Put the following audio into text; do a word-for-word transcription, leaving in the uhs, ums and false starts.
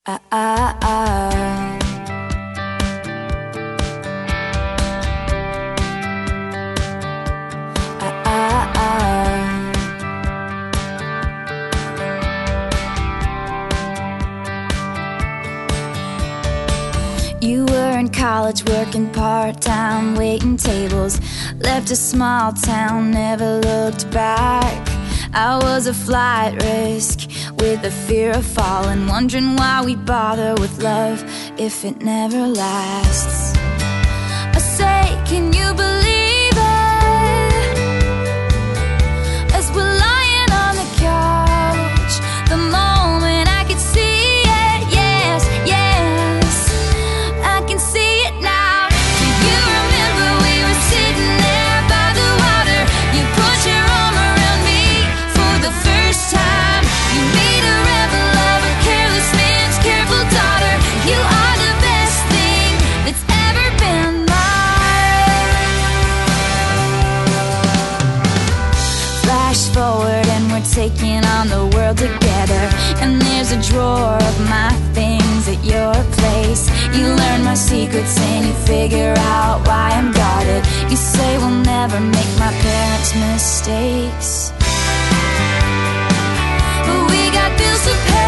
Ah, ah, ah. Ah, ah, ah. You were in college working part-time, waiting tables. Left a small town, never looked back. I was a flight risk with the fear of falling, wondering why we bother with love if it never lasts. I say, can you believe it? As we're lying on the couch, the moment I could see it, yes, yes, I can see it now. Do you remember we were sitting there by the water? You put your arm around me for the first time. You made a rebel of a careless man's careful daughter. You are the best thing that's ever been mine. Flash forward and we're taking on the world together. And there's a drawer of my things at your place. You learn my secrets and you figure out why I'm guarded. You say we'll never make my parents' mistakes, but we got bills to pay.